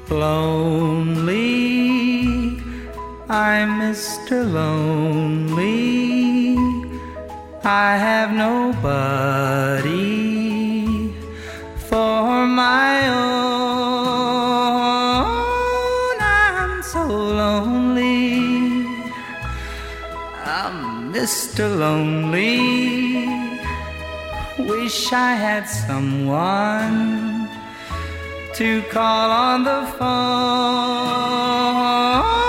Lonely, I'm Mr. Lonely. I have nobody for my own. I'm so lonely. I'm Mr. Lonely. Wish I had someone to call on the phone.